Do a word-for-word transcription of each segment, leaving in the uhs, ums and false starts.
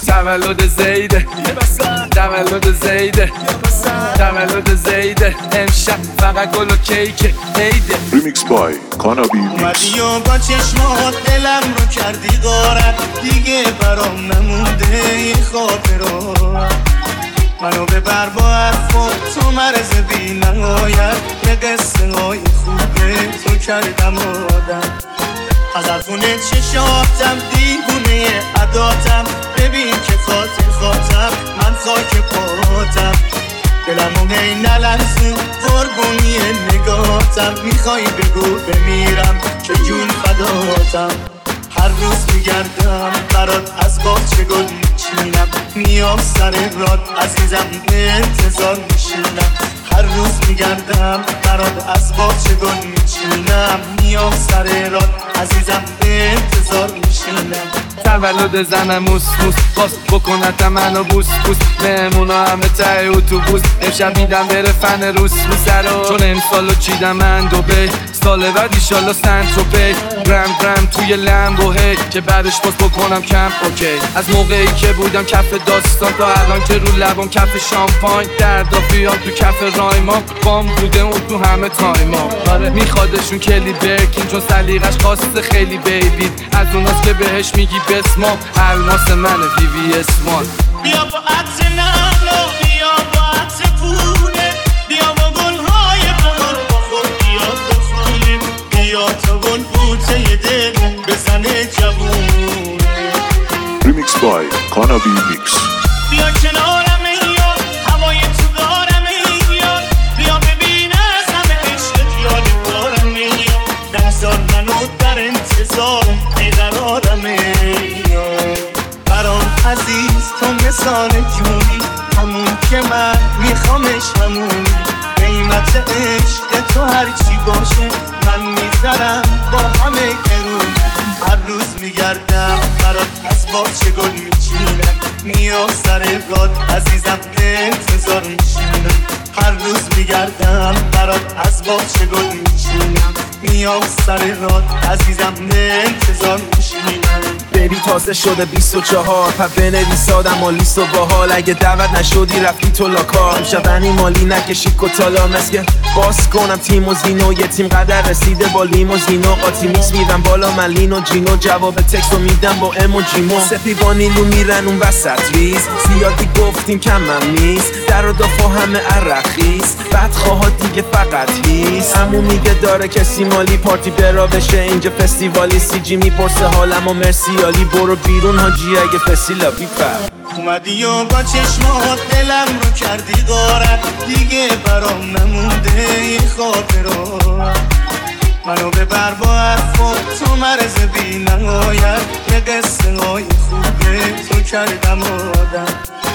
تولد زیده تولد زیده تولد زیده امشب فقط گل و کیک عیده. ریمیکس بای کانابی میکس. اومدی و با چشمات دلم رو کردی غارت، دیگه برام نمونده یه خاطرات. منو ببر با حرفات تو مرز بی نهایت، یه قصه های خوبه تو کردم آدم. از حرفونه چشاتم دیوونه عداتم، ببین که خاطر خاطر من خاک پاتم. دلمو هی نلرزون قربونی نگاتم، میخوای بگو بمیرم که جون فداتم. هر روز میگردم برات از باغچه گل میچینم، میام سر راد عزیزم به انتظار میشینم. هر روز میگردم برات از باغچه گل میچینم، میام سر راد عزیزم به انتظار میشینم. تولد زنم موس موس خواست بکنت منو بوس بوس، مهمونا همه ته اتوبوس، امشب میدم بره فن روس رو سرا. چون امسالو چیدم من دوبه، سال بعد ایشالا سنت رو پی برم برم توی لمبو هی که بعدش باز بکنم کم اوکی. از موقعی که بودم کف داستان تا الان که رو لبم کف شامپاین، دردافیام تو کف رایما بام بوده اون تو همه تایما. آره میخوادشون کلی برکین چون سلیقش خواسته خیلی بیبی، از اوناست که بهش میگی بسمام الماس منه وی وی اس وان. بیا با عطر نعنا، بیا با عطر پونه، بیا با گلهای بهار با خود بیا بخونیم، بیا تا گل بوته دل بزنه جوونه. ریمیکس بای کانابی میکس. بیا کنارم یا هوای تو دارم یا، بیا ببین از همه عشق خیال دارم یا، نگذار منو در انتظار بیقرارم یا. برام عزیز تو مثال جونی، همون که من میخوامش همون. قیمت عشق تو هرچی باشه من میذارم با همه کرون. هر روز میگردم برات از باغچه گل میچینم، میام سر راد عزیزم به انتظار میشینم. هر روز میگردم برات از باغچه گل میچینم، میام سر راد عزیزم به انتظار میشینم. بیبی تازه شده بیست و چهار، پس بنویس آدم و لیست و باحال. اگه دعوت نشدی رفتی تو لاکار، امشب بنی مالی نکشی کتالا. مسکه باز کنم تیم و زینو، یه تیم قدر رسیده با لیموزینو. قاطی میکس میدم بالا من لین و جینو، جواب تکس رو میدم با ام و جیمو. سپی با نیلو میرن اون وسط ریز، زیادی گفتیم کمم نیست، در و دافا همه عرقیز. بعد خواهد دیگه فقط هیست، همون میگه داره کسی مالی پارتی برا بشه اینجا فستیوالی. سی جی میپرسه حالم و مرسی عالی، برو بیرون حاجی اگه فسیلا بیپر. اومدی و با چشمات دلم رو کردی غارت، دیگه برام نمونده یه خاطرات. منو ببر با حرفات تو مرز بی نهایت، یه قصه های خوبه تو کردم آدم.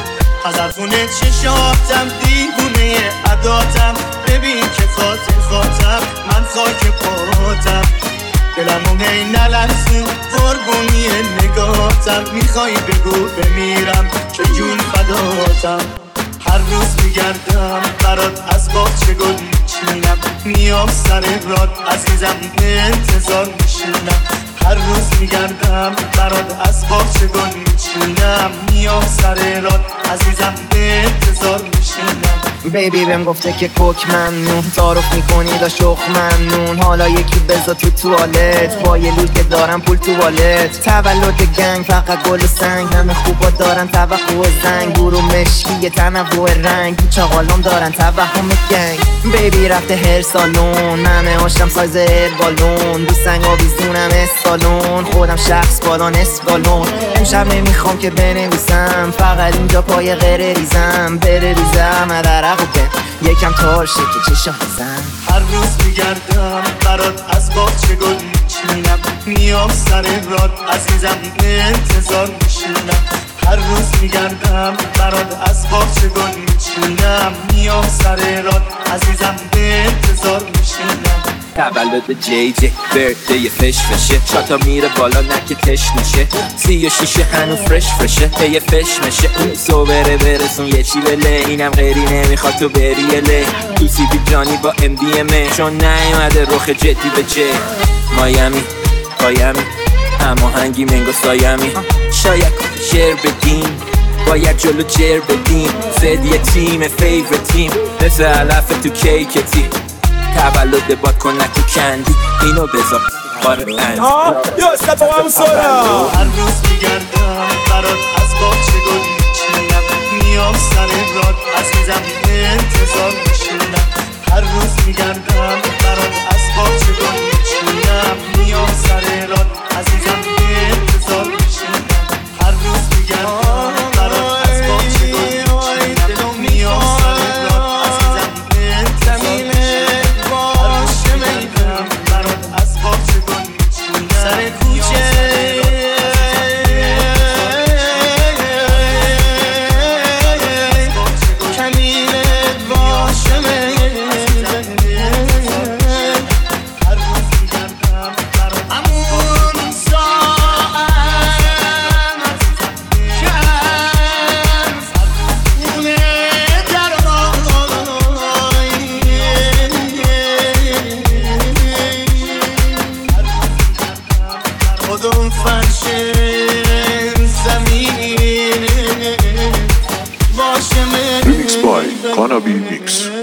از حرفونه چشاتم دیوونه عداتم، ببین که خاطر خاطر من خاک پاتم. دلمو هی نلرزون قربونی نگاتم، میخوای بگو بمیرم که جون فداتم. هر روز میگردم برات از باغچه گل میچینم، میام سر راد عزیزم به انتظار میشینم. هر روز میگردم برات از باغچه گل میچینم، میام سر راد عزیزم به انتظار میشینم. بیبی بهم گفته که کوک ممنون، تعارف میکنی دا شخ ممنون. حالا یکی بزا تو توالت، با یه لول که دارم پول تو والت. تولد گنگ فقط گل و سنگ، همه خوبا دارن توقع زنگ. برو مشکی یه تنوع رنگ، چاقالام دارن توهم گنگ. بیبی رفته هر سالون، همه هاشم سایز هر بالون. دو سنگ آویزونم اسکالون، خودم شخص بالان اسکالون. امشب نمیخوام که بنویسم، فقط اینجا پای غیر ریزم. بره ریزم ادرق و بم یکم تارشه که چشم بزن. هر روز میگردم برات از باغچه گل میچینم، میام سر راد عزیزم به انتظار میشینم. هر روز میگردم برات از باغچه گل میچینم، میام سر راد عزیزم به انتظار میشینم. تولد جی جی برده فش فشه، شاتا میره بالا نکه تش نشه. سی و شیشه هنو فرش فرشه، پی فش مشه. اون سو بره برسون یه چی بله، اینم غیری نمیخواد تو بری له. تو سی بی جانی با ام دی ام ای، چون نیومده رخ جدی به جه. مایمی قایمی هماهنگی منگو سایمی شاید شعر بدیم باید جلو جر بدیم زد یه تیم فیور تیم مثل علف تو کیکتی تولد با کنک و کندی اینو بذار باره پند یا اسکت با همون سارا هر روز میگردم برات از باچه گل میچینم میام سر راد عزیزم انتظار میشینم هر روز میگردم برات از باچه گل میچینم میام سر راد عزیزم انتظار میشینم هر روز میگردم برات از باچه گل میچینم میام سر راد عزیزم انتظار میشینم هر روز میگردم برات از باچه گل میچینم سر کوچه کمینت باشه همون ساعت خونه خودم فرش زمین باشه Remix by Kanabi Mix.